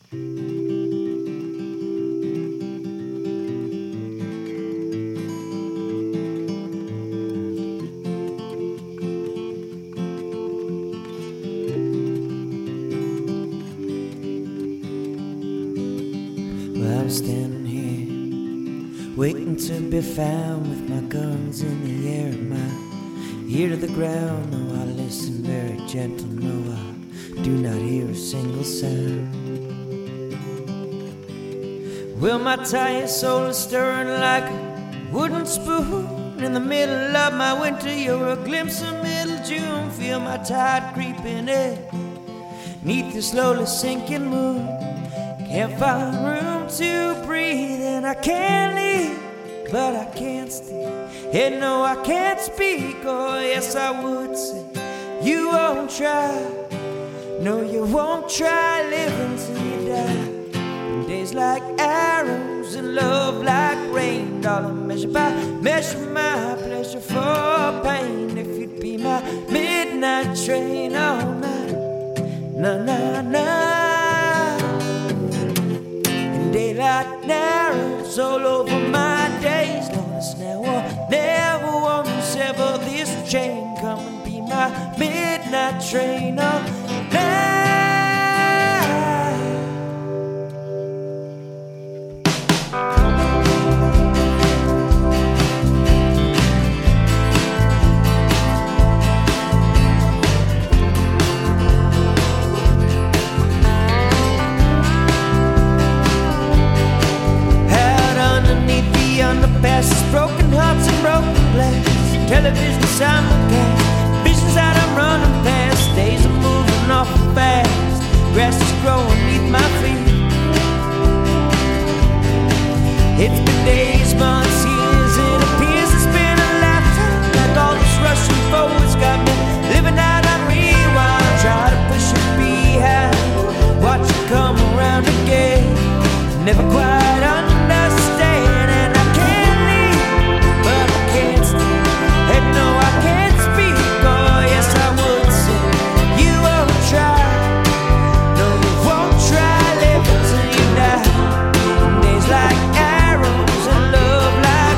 Well, I'm standing here, waiting to be found with my guns in the air and my ear to the ground. No, I listen very gentle, no, I do not hear a single sound. Well, my tired soul is stirring like a wooden spoon. In the middle of my winter, you're a glimpse of middle June. Feel my tide creeping in, neath the slowly sinking moon. Can't find room to breathe, and I can't leave, but I can't stay. And no, I can't speak, oh yes I would say you won't try. No, you won't try living till you die. Days like arrows and love like rain, darling, measure by measure my pleasure for pain. If you'd be my midnight train all night, na na na. Daylight narrows all over my days. Lost now or never want to sever this chain. Come and be my midnight train all night. Underpasses, broken hearts and broken glass, television simulcast, visions that I'm running past. Days are moving awful fast, grass is growing beneath my feet. It's been days, months, years, it appears it's been a lifetime. Like all this rushing forward's got me living out on rewind. Try to push it behind, watch it come around again. Never quite understand. Like arrows and love like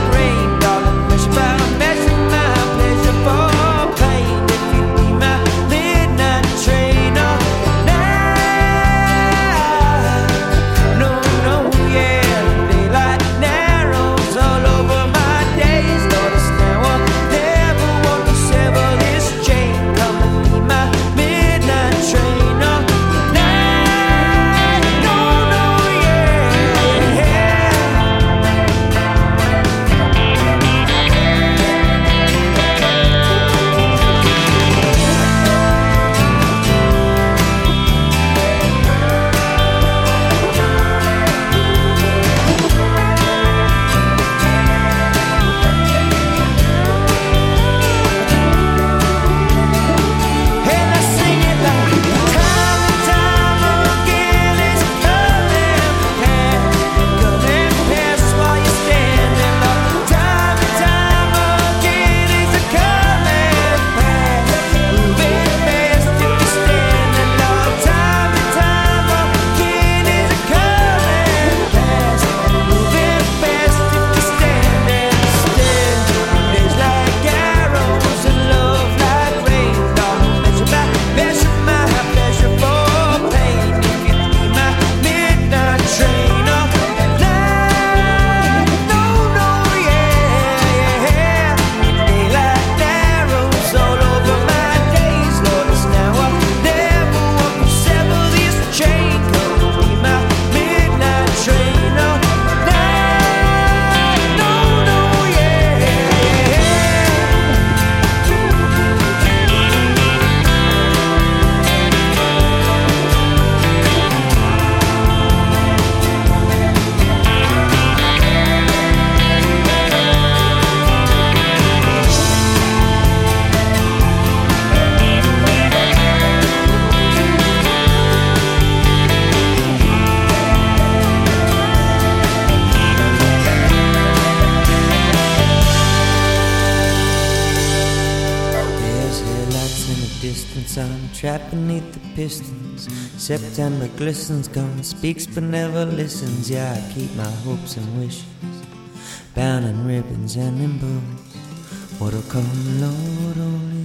beneath the pistons. September glistens, God speaks but never listens. Yeah, I keep my hopes and wishes bound in ribbons and in bows. What'll come, Lord, only